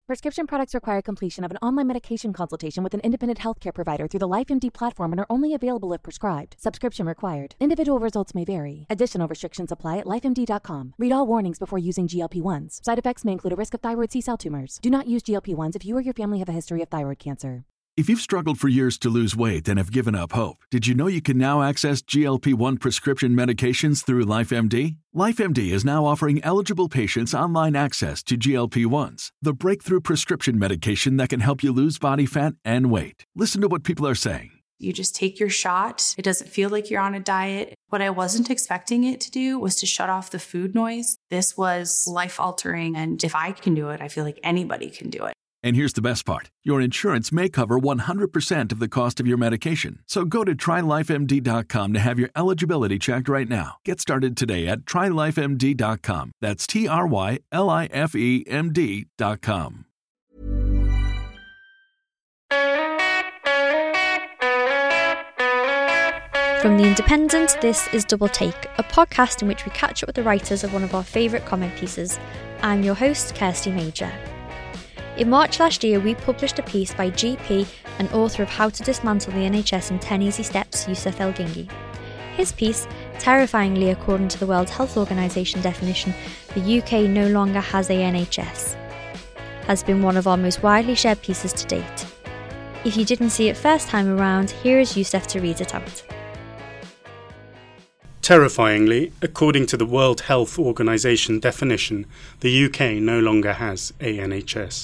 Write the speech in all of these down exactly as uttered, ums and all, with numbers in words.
Prescription products require completion of an online medication consultation with an independent healthcare provider through the LifeMD platform and are only available if prescribed. Subscription required. Individual results may vary. Additional restrictions apply at life M D dot com. Read all warnings before using G L P one s. Side effects may include a risk of thyroid C-cell tumors. Do not use G L P one s if you or your family have a history of thyroid cancer. If you've struggled for years to lose weight and have given up hope, did you know you can now access G L P one prescription medications through LifeMD? LifeMD is now offering eligible patients online access to G L P ones, the breakthrough prescription medication that can help you lose body fat and weight. Listen to what people are saying. You just take your shot. It doesn't feel like you're on a diet. What I wasn't expecting it to do was to shut off the food noise. This was life-altering, and if I can do it, I feel like anybody can do it. And here's the best part. Your insurance may cover one hundred percent of the cost of your medication. So go to try life M D dot com to have your eligibility checked right now. Get started today at try life M D dot com. That's T R Y L I F E M D dot com. From The Independent, this is Double Take, a podcast in which we catch up with the writers of one of our favourite comic pieces. I'm your host, Kirsty Major. In March last year, we published a piece by G P and author of How to Dismantle the N H S in ten Easy Steps, Yousef El-Gingi. His piece, terrifyingly according to the World Health Organisation definition, the U K no longer has a N H S, has been one of our most widely shared pieces to date. If you didn't see it first time around, here is Yousef to read it out. Terrifyingly, according to the World Health Organisation definition, the U K no longer has a N H S.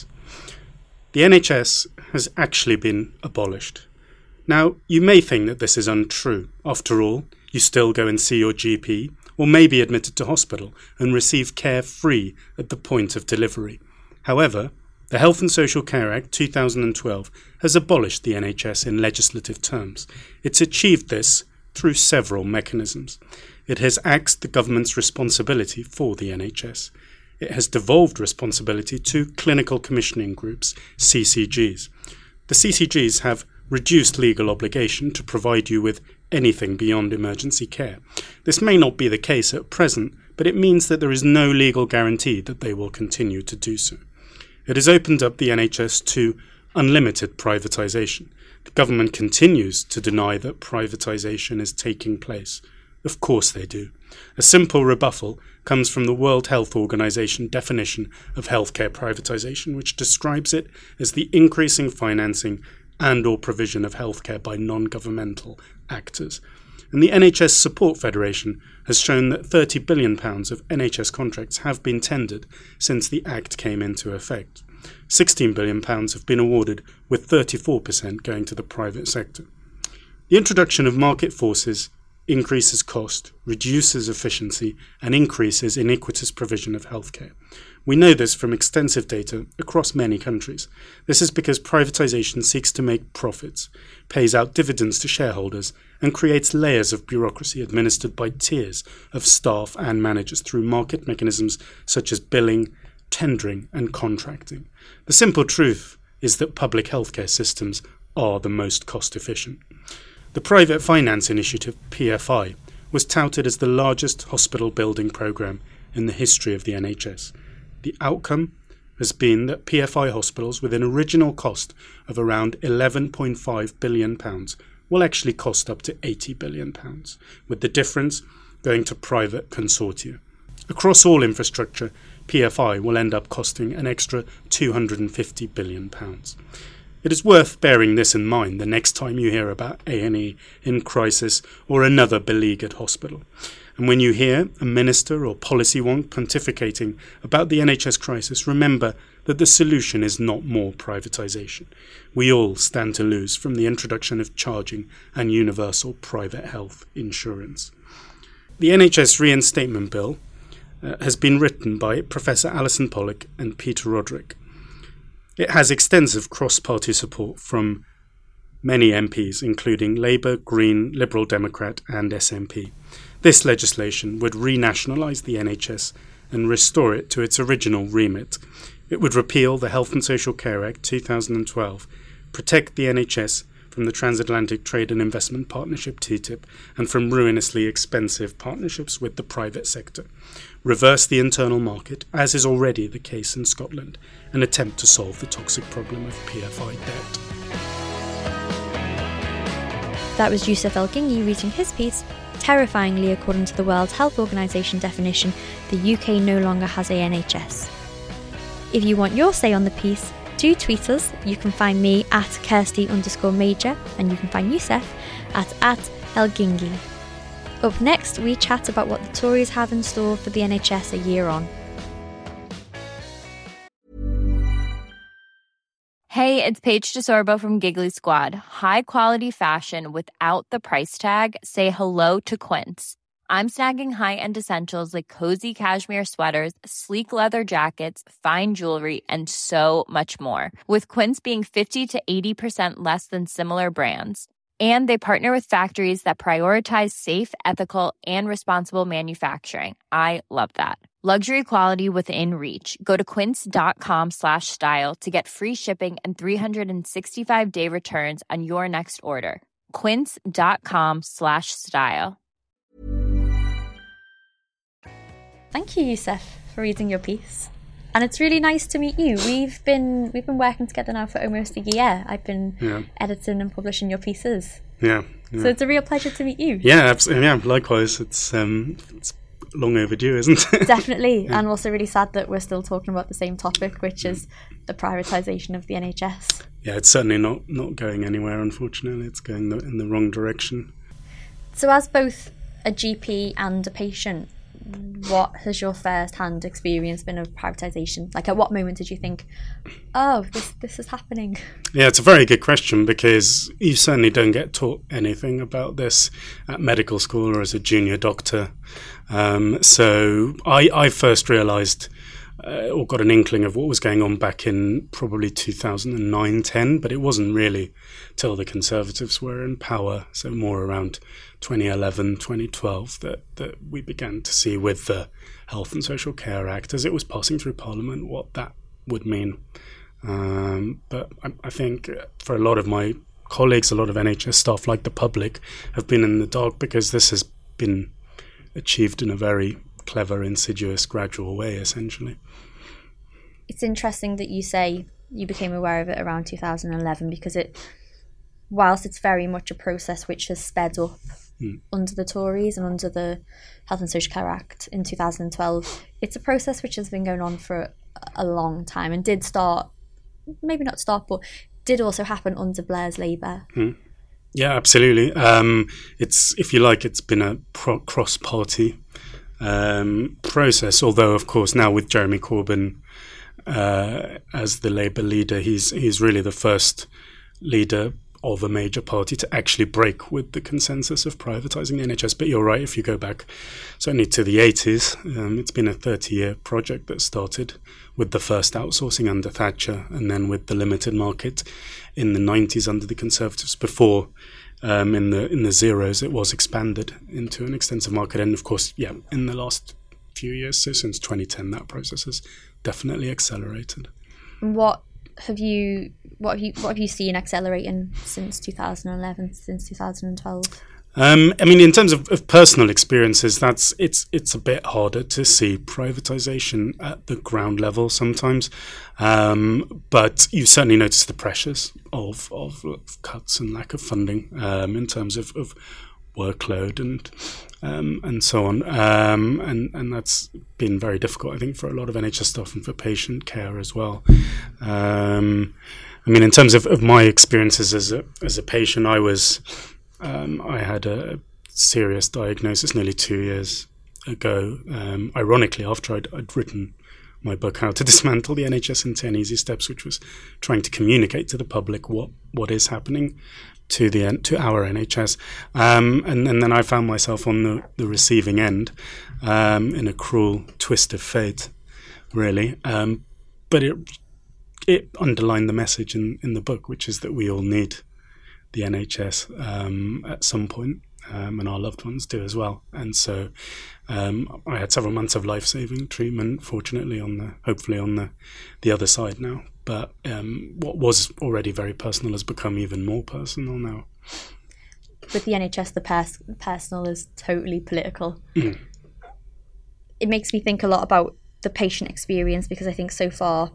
The N H S has actually been abolished. Now, you may think that this is untrue. After all, you still go and see your G P, or may be admitted to hospital and receive care free at the point of delivery. However, the Health and Social Care Act two thousand twelve has abolished the N H S in legislative terms. It's achieved this through several mechanisms. It has axed the government's responsibility for the N H S. It has devolved responsibility to clinical commissioning groups, C C Gs. The C C Gs have reduced legal obligation to provide you with anything beyond emergency care. This may not be the case at present, but it means that there is no legal guarantee that they will continue to do so. It has opened up the N H S to unlimited privatisation. The government continues to deny that privatisation is taking place. Of course they do. A simple rebuttal comes from the World Health Organization definition of healthcare privatisation, which describes it as the increasing financing and or provision of healthcare by non-governmental actors. And the N H S Support Federation has shown that thirty billion pounds of N H S contracts have been tendered since the Act came into effect. sixteen billion pounds have been awarded, with thirty-four percent going to the private sector. The introduction of market forces increases cost, reduces efficiency, and increases iniquitous provision of healthcare. We know this from extensive data across many countries. This is because privatisation seeks to make profits, pays out dividends to shareholders, and creates layers of bureaucracy administered by tiers of staff and managers through market mechanisms such as billing, tendering, and contracting. The simple truth is that public healthcare systems are the most cost-efficient. The Private Finance Initiative, P F I, was touted as the largest hospital building programme in the history of the N H S. The outcome has been that P F I hospitals with an original cost of around eleven point five billion pounds will actually cost up to eighty billion pounds, with the difference going to private consortia. Across all infrastructure, P F I will end up costing an extra two hundred fifty billion pounds. It is worth bearing this in mind the next time you hear about A and E in crisis or another beleaguered hospital. And when you hear a minister or policy wonk pontificating about the N H S crisis, remember that the solution is not more privatisation. We all stand to lose from the introduction of charging and universal private health insurance. The N H S Reinstatement Bill uh, has been written by Professor Alison Pollock and Peter Roderick. It has extensive cross-party support from many M Ps, including Labour, Green, Liberal Democrat and S N P. This legislation would renationalise the N H S and restore it to its original remit. It would repeal the Health and Social Care Act two thousand twelve, protect the N H S from the Transatlantic Trade and Investment Partnership, T T I P, and from ruinously expensive partnerships with the private sector. Reverse the internal market, as is already the case in Scotland, and attempt to solve the toxic problem of P F I debt. That was Yousef El-Ghingi reading his piece. Terrifyingly, according to the World Health Organization definition, the U K no longer has a N H S. If you want your say on the piece, do tweet us. You can find me at Kirsty underscore Major, and you can find Yousef at, at El-Ghingi. Up next, we chat about what the Tories have in store for the N H S a year on. Hey, it's Paige DeSorbo from Giggly Squad. High quality fashion without the price tag. Say hello to Quince. I'm snagging high-end essentials like cozy cashmere sweaters, sleek leather jackets, fine jewelry, and so much more. With Quince being fifty to eighty percent less than similar brands. And they partner with factories that prioritize safe, ethical, and responsible manufacturing. I love that. Luxury quality within reach. Go to quince.com slash style to get free shipping and three sixty-five day returns on your next order. Quince.com slash style. Thank you, Yousef, for reading your piece. And it's really nice to meet you. We've been we've been working together now for almost a year. I've been yeah. editing and publishing your pieces. Yeah, yeah. So it's a real pleasure to meet you. Yeah, absolutely. Yeah, likewise. It's um, it's long overdue, isn't it? Definitely. Yeah. And also really sad that we're still talking about the same topic, which is the privatisation of the N H S. Yeah, it's certainly not, not going anywhere, unfortunately. It's going the, in the wrong direction. So as both a G P and a patient, what has your first-hand experience been of privatisation? Like, at what moment did you think, oh, this this is happening? Yeah, it's a very good question, because you certainly don't get taught anything about this at medical school or as a junior doctor. Um, so I, I first realised uh, or got an inkling of what was going on back in probably two thousand nine ten, but it wasn't really till the Conservatives were in power, so more around twenty eleven, twenty twelve, that, that we began to see with the Health and Social Care Act, as it was passing through Parliament, what that would mean. Um, but I, I think for a lot of my colleagues, a lot of N H S staff, like the public, have been in the dark, because this has been achieved in a very clever, insidious, gradual way, essentially. It's interesting that you say you became aware of it around two thousand eleven, because it, whilst it's very much a process which has sped up mm. under the Tories and under the Health and Social Care Act in two thousand twelve, it's a process which has been going on for a long time, and did start, maybe not start, but did also happen under Blair's Labour. Mm. Yeah, absolutely. Um, it's, if you like, it's been a pro- cross-party um, process, although, of course, now with Jeremy Corbyn uh, as the Labour leader, he's he's really the first leader of a major party to actually break with the consensus of privatising the N H S. But you're right, if you go back certainly to the eighties, um, it's been a thirty-year project that started with the first outsourcing under Thatcher, and then with the limited market in the nineties under the Conservatives. Before, um, in the in the zeros, it was expanded into an extensive market. And of course, yeah, in the last few years, so since twenty ten, that process has definitely accelerated. What have you what have you what have you seen accelerating since two thousand eleven, since two thousand twelve? Um, I mean, in terms of, of personal experiences, that's it's it's a bit harder to see privatisation at the ground level sometimes, um, but you certainly notice the pressures of of cuts and lack of funding um, in terms of, of workload and um, and so on, um, and and that's been very difficult, I think, for a lot of N H S staff and for patient care as well. Um, I mean, in terms of, of my experiences as a as a patient, I was. Um, I had a serious diagnosis nearly two years ago, um, ironically after I'd, I'd written my book, How to Dismantle the N H S in ten Easy Steps, which was trying to communicate to the public what, what is happening to the to our N H S. Um, and, and then I found myself on the, the receiving end um, in a cruel twist of fate, really. Um, but it it underlined the message in, in the book, which is that we all need the N H S um, at some point, um, and our loved ones do as well. And so um, I had several months of life-saving treatment, fortunately, on the hopefully on the, the other side now. But um, what was already very personal has become even more personal now. With the N H S, the pers- personal is totally political. Mm. It makes me think a lot about the patient experience, because I think so far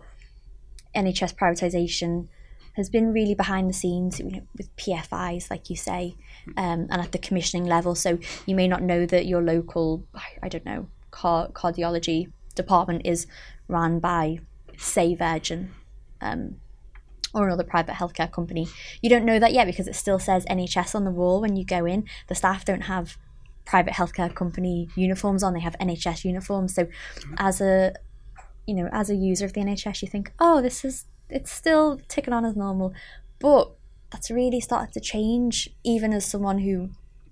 N H S privatisation has been really behind the scenes, you know, with P F Is, like you say, um, and at the commissioning level. So you may not know that your local, I don't know, car- cardiology department is run by, say, Virgin, um, or another private healthcare company. You don't know that yet because it still says N H S on the wall when you go in. The staff don't have private healthcare company uniforms on, they have N H S uniforms. So as a, you know, as a user of the N H S, you think, oh, this is, it's still ticking on as normal. But that's really started to change. Even as someone who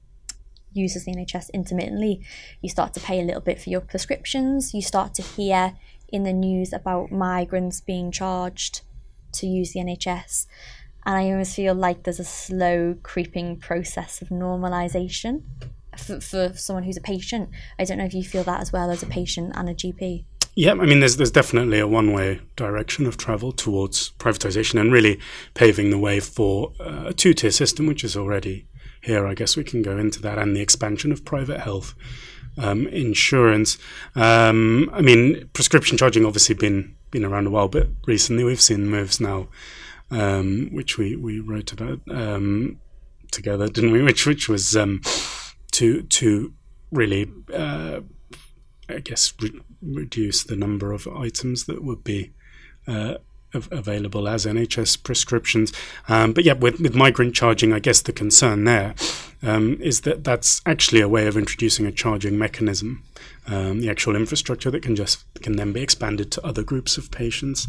uses the N H S intermittently, you start to pay a little bit for your prescriptions. You start to hear in the news about migrants being charged to use the N H S. And I always feel like there's a slow creeping process of normalisation for, for someone who's a patient. I don't know if you feel that as well as a patient and a G P. Yeah, I mean, there's there's definitely a one-way direction of travel towards privatisation and really paving the way for uh, a two-tier system, which is already here. I guess we can go into that, and the expansion of private health um, insurance. Um, I mean, prescription charging obviously been been around a while, but recently we've seen moves now, um, which we, we wrote about um, together, didn't we? Which which was um, to to really. Uh, I guess, re- reduce the number of items that would be uh, av- available as N H S prescriptions. Um, but yeah, with, with migrant charging, I guess the concern there um, is that that's actually a way of introducing a charging mechanism, um, the actual infrastructure that can just can then be expanded to other groups of patients.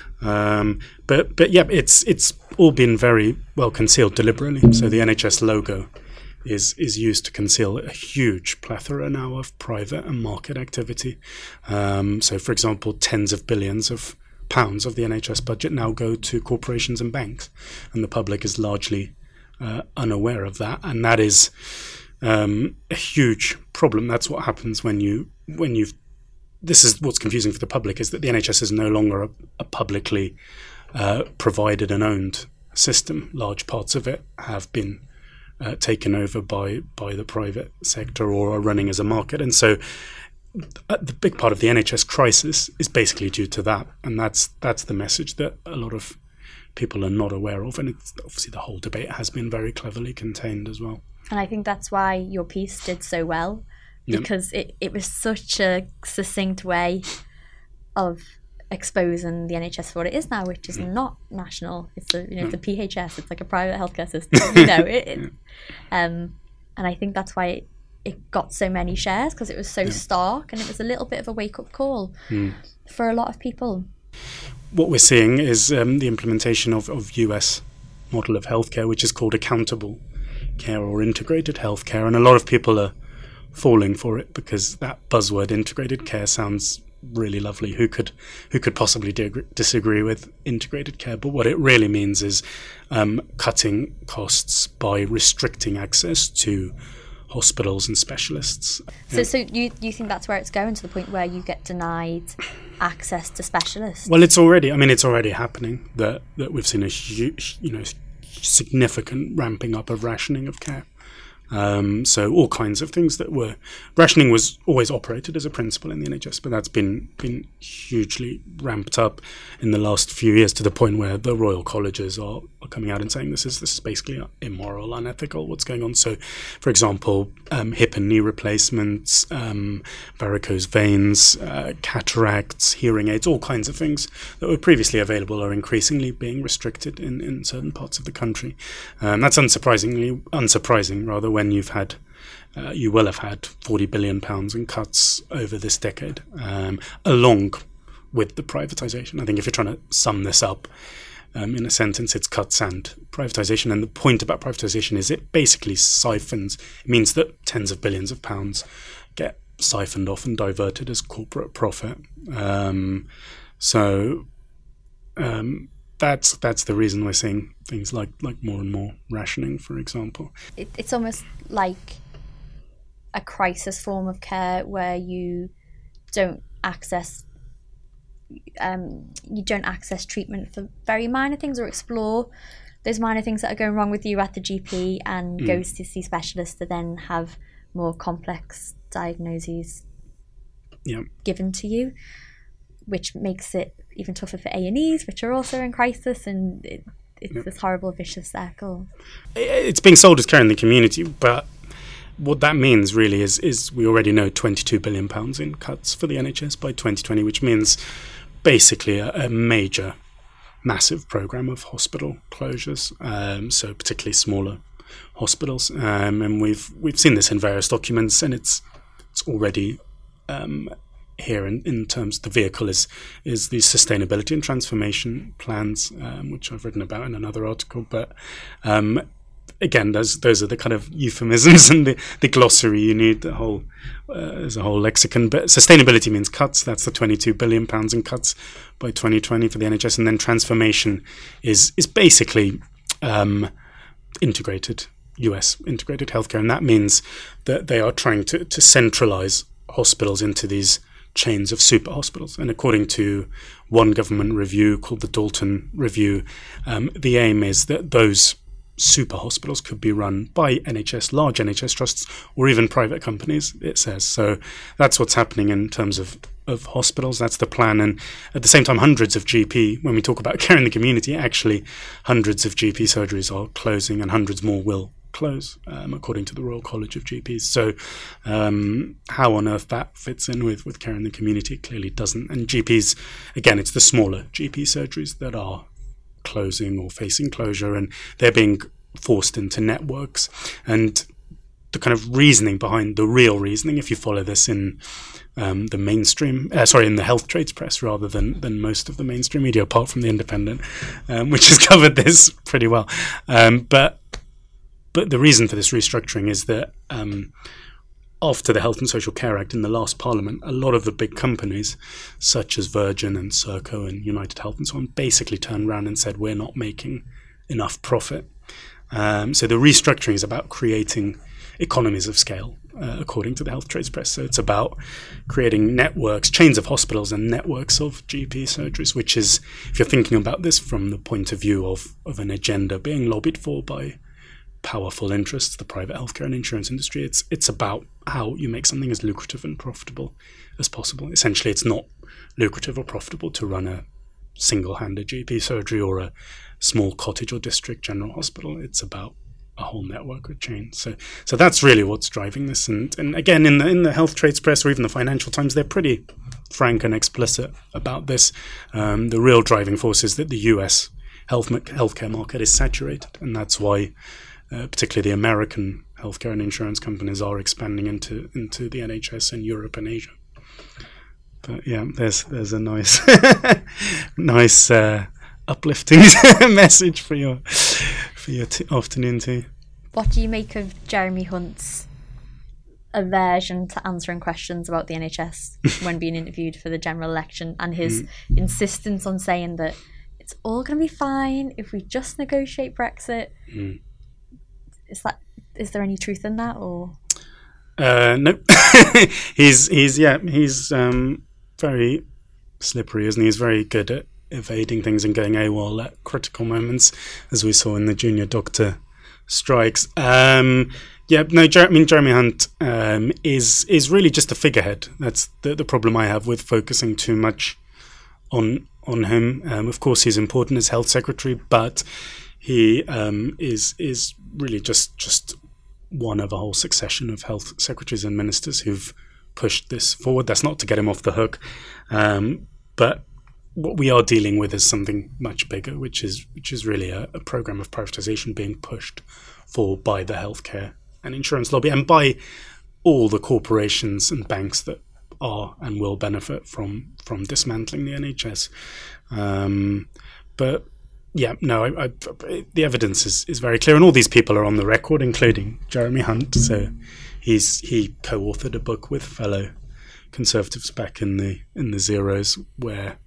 Um, but but yeah, it's it's all been very well concealed deliberately. So the N H S logo is is used to conceal a huge plethora now of private and market activity. Um, so, for example, tens of billions of pounds of the N H S budget now go to corporations and banks, and the public is largely uh, unaware of that. And that is um, a huge problem. That's what happens when you when you've. This is what's confusing for the public, is that the N H S is no longer a, a publicly uh, provided and owned system. Large parts of it have been Uh, taken over by by the private sector or are running as a market. And so uh, the big part of the N H S crisis is basically due to that. And that's that's the message that a lot of people are not aware of. And it's, obviously the whole debate has been very cleverly contained as well. And I think that's why your piece did so well, because yep. it, it was such a succinct way of exposing the N H S for what it is now, which is not national. It's a, you know, it's a P H S. It's like a private healthcare system. You know, it, it, um, and I think that's why it, it got so many shares, because it was so yeah. stark, and it was a little bit of a wake-up call mm. for a lot of people. What we're seeing is um, the implementation of, of U S model of healthcare, which is called accountable care or integrated healthcare, and a lot of people are falling for it because that buzzword integrated care sounds really lovely. Who could who could possibly dig- disagree with integrated care? But what it really means is um, cutting costs by restricting access to hospitals and specialists. So, yeah. so you you think that's where it's going, to the point where you get denied access to specialists? Well, it's already. I mean, it's already happening. That that we've seen a huge, you know, significant ramping up of rationing of care. Um, so all kinds of things that were rationing was always operated as a principle in the N H S, but that's been been hugely ramped up in the last few years, to the point where the Royal Colleges are, are coming out and saying this is this is basically immoral, unethical, what's going on. So, for example, um, hip and knee replacements, um, varicose veins, uh, cataracts, hearing aids, all kinds of things that were previously available are increasingly being restricted in, in certain parts of the country. Um, that's unsurprisingly unsurprising, rather. When you've had, uh, you will have had forty billion pounds in cuts over this decade, um, along with the privatisation. I think if you're trying to sum this up um, in a sentence, it's cuts and privatisation. And the point about privatisation is it basically siphons, it means that tens of billions of pounds get siphoned off and diverted as corporate profit. Um, so, um, that's that's the reason we're seeing things like like more and more rationing, for example. It, it's almost like a crisis form of care where you don't access um, you don't access treatment for very minor things, or explore those minor things that are going wrong with you at the G P, and mm. go to see specialists to then have more complex diagnoses yep. given to you, which makes it even tougher for A and Es, which are also in crisis, and it, it's yep. this horrible vicious circle. It's being sold as care in the community, but what that means really is is we already know twenty-two billion pounds in cuts for the N H S by twenty twenty, which means basically a, a major, massive programme of hospital closures, um, so particularly smaller hospitals, um, and we've we've seen this in various documents, and it's it's already um, here in, in terms of the vehicle is is the sustainability and transformation plans, um, which I've written about in another article. But um, again, those those are the kind of euphemisms and the, the glossary you need. The whole uh, as a whole lexicon. But sustainability means cuts. That's the twenty-two billion pounds in cuts by twenty twenty for the N H S, and then transformation is is basically um, integrated. U S integrated healthcare, and that means that they are trying to, to centralize hospitals into these chains of super hospitals. And according to one government review called the Dalton Review, um, the aim is that those super hospitals could be run by N H S, large N H S trusts, or even private companies, it says. So that's what's happening in terms of, of hospitals. That's the plan. And at the same time, hundreds of G P, when we talk about care in the community, actually hundreds of G P surgeries are closing, and hundreds more will close, um, according to the Royal College of G Ps. So um, how on earth that fits in with, with care in the community clearly doesn't. And G Ps, again, it's the smaller G P surgeries that are closing or facing closure, and they're being forced into networks. And the kind of reasoning behind, the real reasoning, if you follow this in um, the mainstream, uh, sorry, in the health trades press rather than, than most of the mainstream media, apart from The Independent, um, which has covered this pretty well. Um, but But the reason for this restructuring is that um, after the Health and Social Care Act in the last Parliament, a lot of the big companies, such as Virgin and Serco and United Health and so on, basically turned around and said, we're not making enough profit. Um, so the restructuring is about creating economies of scale, uh, according to the Health Trades Press. So it's about creating networks, chains of hospitals and networks of G P surgeries, which is, if you're thinking about this from the point of view of, of an agenda being lobbied for by powerful interests, the private healthcare and insurance industry, it's it's about how you make something as lucrative and profitable as possible. Essentially, it's not lucrative or profitable to run a single-handed G P surgery or a small cottage or district general hospital. It's about a whole network or chain. So so that's really what's driving this. And and again, in the in the Health Trades Press or even the Financial Times, they're pretty frank and explicit about this. Um, the real driving force is that the U S health healthcare market is saturated, and that's why Uh, particularly the American healthcare and insurance companies are expanding into into the N H S in Europe and Asia. But yeah, there's there's a nice nice uh, uplifting message for your for your t- afternoon tea. What do you make of Jeremy Hunt's aversion to answering questions about the N H S when being interviewed for the general election, and his mm. insistence on saying that it's all going to be fine if we just negotiate Brexit? Mm. Is that is there any truth in that, or? Uh, no, he's he's yeah he's um, very slippery, isn't he? He's very good at evading things and going AWOL at critical moments, as we saw in the junior doctor strikes. Um, yeah, no, Jer- I mean Jeremy Hunt um, is is really just a figurehead. That's the the problem I have with focusing too much on on him. Um, of course, he's important as health secretary, but he um, is is really just just one of a whole succession of health secretaries and ministers who've pushed this forward. That's not to get him off the hook, um, but what we are dealing with is something much bigger, which is which is really a, a program of privatization being pushed for by the healthcare and insurance lobby, and by all the corporations and banks that are and will benefit from from dismantling the N H S. Um, but Yeah, no, I, I, the evidence is, is very clear, and all these people are on the record, including Jeremy Hunt. So he's he co-authored a book with fellow Conservatives back in the in the zeros, where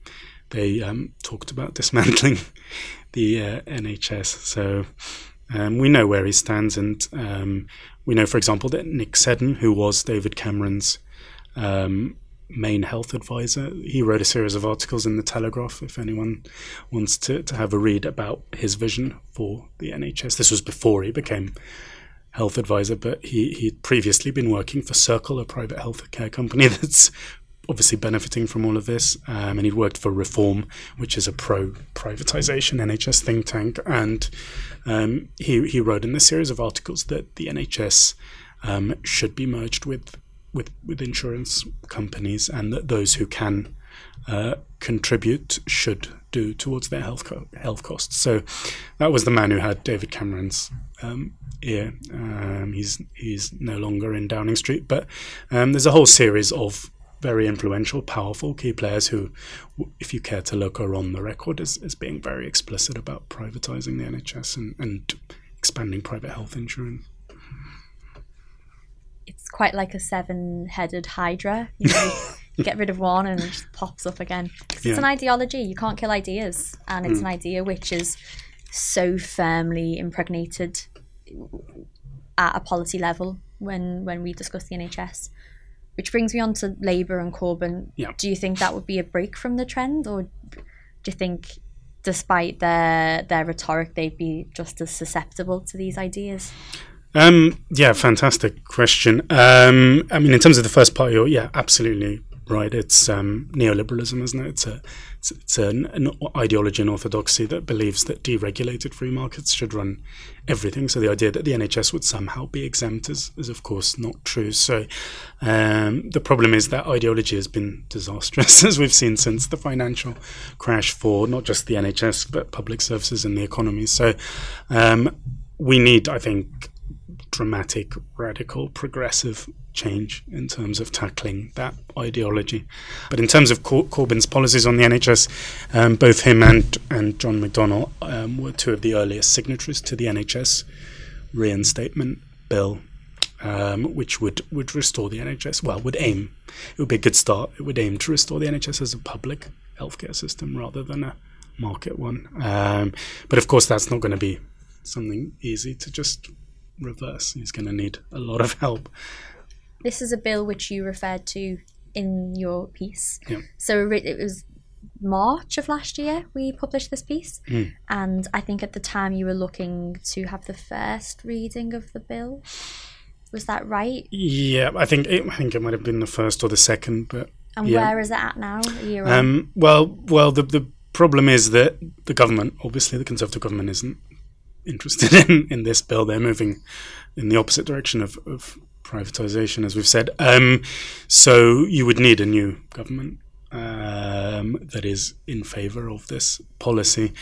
they um, talked about dismantling the uh, N H S. So um, we know where he stands, and um, we know, for example, that Nick Seddon, who was David Cameron's um, main health advisor, he wrote a series of articles in the Telegraph, if anyone wants to, to have a read about his vision for the N H S. This was before he became health advisor, but he, he'd previously been working for Circle, a private healthcare company that's obviously benefiting from all of this, um, and he'd worked for Reform, which is a pro-privatisation N H S think tank, and um, he, he wrote in this series of articles that the N H S um, should be merged with, with, with insurance companies, and that those who can uh, contribute should do towards their health co- health costs. So that was the man who had David Cameron's um, ear. Um, he's he's no longer in Downing Street, but um, there's a whole series of very influential, powerful key players who, if you care to look, are on the record as, as being very explicit about privatising the N H S and, and expanding private health insurance. It's quite like a seven-headed hydra. You know, you get rid of one and it just pops up again. Because Yeah. it's an ideology. You can't kill ideas. And it's Mm. an idea which is so firmly impregnated at a policy level when, when we discuss the N H S. Which brings me on to Labour and Corbyn. Yeah. Do you think that would be a break from the trend, or do you think, despite their their rhetoric, they'd be just as susceptible to these ideas? Um, yeah, fantastic question. Um, I mean, in terms of the first part, you're yeah, absolutely right. It's um, neoliberalism, isn't it? It's a it's, it's an, an ideology and orthodoxy that believes that deregulated free markets should run everything. So the idea that the N H S would somehow be exempt is, is of course, not true. So um, the problem is that ideology has been disastrous, as we've seen since the financial crash for not just the N H S, but public services and the economy. So um, we need, I think, dramatic, radical, progressive change in terms of tackling that ideology. But in terms of Cor- Corbyn's policies on the N H S, um, both him and, and John McDonnell um, were two of the earliest signatories to the N H S reinstatement bill, um, which would, would restore the N H S, well, would aim, it would be a good start, it would aim to restore the N H S as a public healthcare system rather than a market one. Um, but of course, that's not going to be something easy to just reverse. He's going to need a lot of help. This is a bill which you referred to in your piece. Yeah. So it was March of last year we published this piece, Mm. and I think at the time you were looking to have the first reading of the bill. Was that right? Yeah, I think it, I think it might have been the first or the second, but And yeah. where is it at now? A year on? Um, well, well, the the problem is that the government, obviously, the Conservative government, isn't interested in, in this bill. They're moving in the opposite direction of, of privatisation, as we've said. Um, so you would need a new government um, that is in favour of this policy.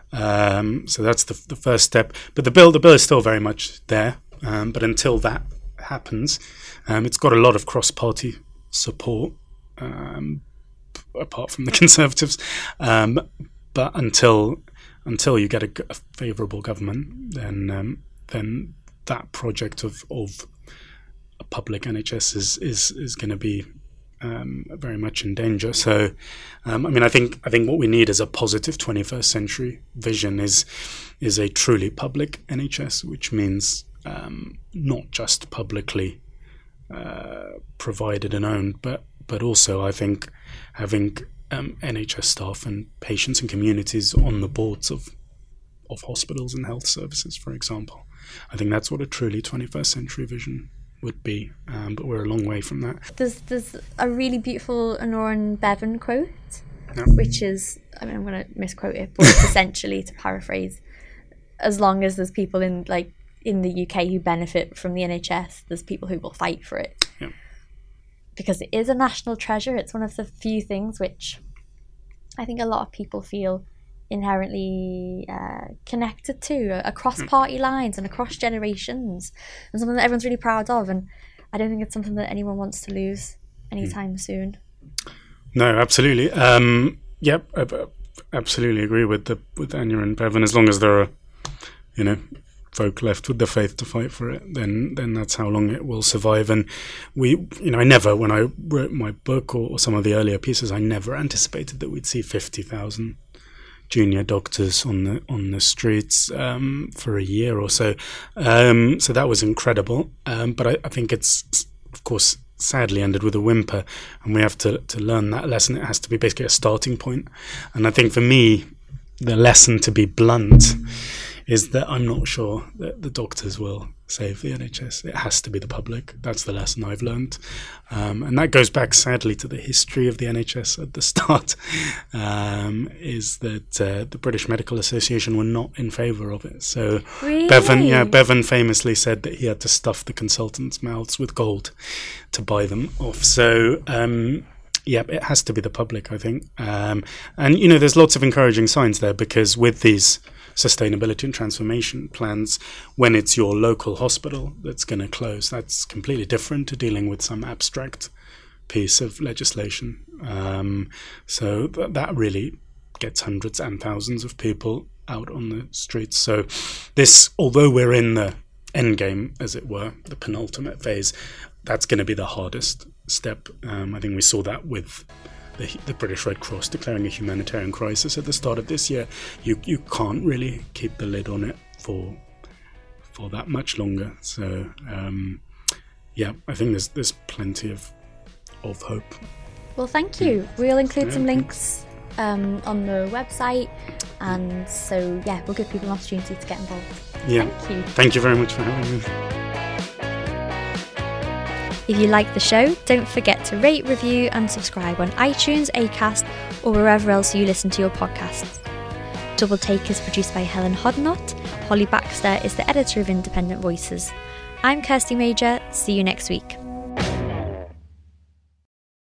Um, so that's the the first step. But the bill, the bill is still very much there. Um, but until that happens, um, it's got a lot of cross-party support, um, apart from the Conservatives. Um, but until until you get a, a favourable government, then um, then that project of of a public N H S is is is going to be um, very much in danger. So, um, I mean, I think I think what we need is a positive twenty-first century vision. Is is a truly public N H S, which means um, not just publicly uh, provided and owned, but but also I think having um, N H S staff and patients and communities on the boards of of hospitals and health services, for example. I think that's what a truly twenty-first century vision would be, um, but we're a long way from that. There's there's a really beautiful Honoran Bevan quote, Yeah. which is, I mean, I'm going to misquote it, but it's essentially, to paraphrase, as long as there's people in like in the U K who benefit from the N H S, there's people who will fight for it. Yeah. Because it is a national treasure. It's one of the few things which I think a lot of people feel inherently uh, connected to uh, across party lines and across generations, and something that everyone's really proud of. And I don't think it's something that anyone wants to lose anytime mm. soon. No, absolutely. Um, yep, I, I absolutely agree with the with Anya and Bevan. As long as there are, you know, folk left with the faith to fight for it, then then that's how long it will survive. And we, you know, I never, when I wrote my book or, or some of the earlier pieces, I never anticipated that we'd see fifty thousand junior doctors on the on the streets um, for a year or so. Um, so that was incredible. Um, but I, I think it's, of course, sadly ended with a whimper, and we have to to learn that lesson. It has to be basically a starting point. And I think for me, the lesson, to be blunt, is that I'm not sure that the doctors will save the N H S. It has to be the public. That's the lesson I've learned. Um, and that goes back, sadly, to the history of the N H S at the start, um, is that uh, the British Medical Association were not in favour of it. So really? Bevan, yeah, Bevan famously said that he had to stuff the consultants' mouths with gold to buy them off. So... Um, Yeah, it has to be the public, I think. Um, and, you know, there's lots of encouraging signs there, because with these sustainability and transformation plans, when it's your local hospital that's going to close, that's completely different to dealing with some abstract piece of legislation. Um, so th- that really gets hundreds and thousands of people out on the streets. So this, although we're in the end game, as it were, the penultimate phase, that's going to be the hardest step. Um, I think we saw that with the, the British Red Cross declaring a humanitarian crisis at the start of this year. You you can't really keep the lid on it for for that much longer. So um, yeah, I think there's there's plenty of of hope. Well, thank you. We'll include Yeah, some okay. links um, on the website, and so yeah, we'll give people an opportunity to get involved. Yeah. Thank you. Thank you very much for having me. If you like the show, don't forget to rate, review and subscribe on iTunes, Acast or wherever else you listen to your podcasts. Double Take is produced by Helen Hodnott. Holly Baxter is the editor of Independent Voices. I'm Kirsty Major. See you next week.